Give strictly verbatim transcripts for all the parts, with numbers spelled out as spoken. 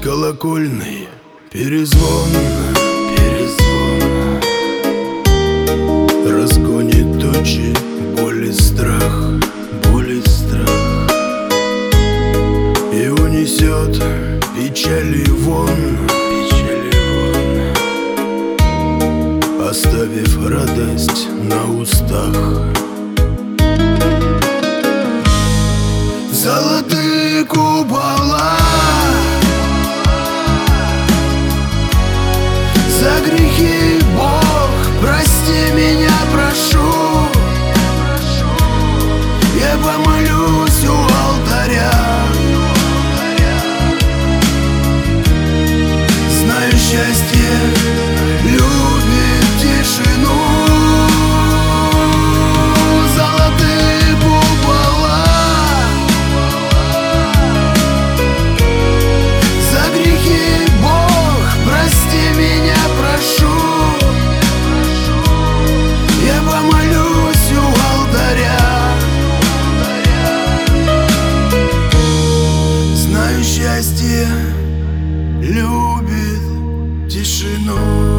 колокольный перезвон, перезвон разгонит тучи, боль и страх, боль и страх, и унесет печали вон, печали вон, оставив радость на устах. Золотые купола за грехи, Бог, прости меня, прошу. Я помолюсь у алтаря, знаю, счастье любит тишину. Золотые купола за грехи, Бог, прости меня, прошу. Я помолюсь у алтаря, знаю, счастье любит тишину.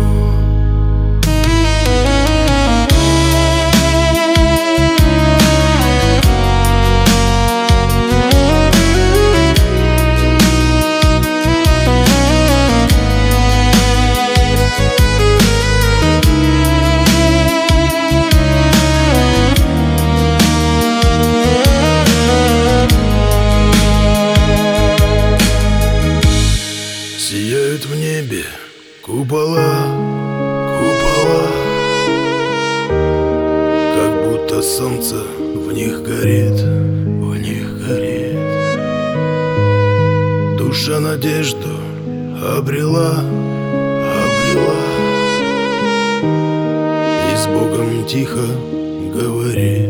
Сияют в небе купола, купола, как будто солнце в них горит, в них горит. Душа надежду обрела, обрела, и с Богом тихо говорит.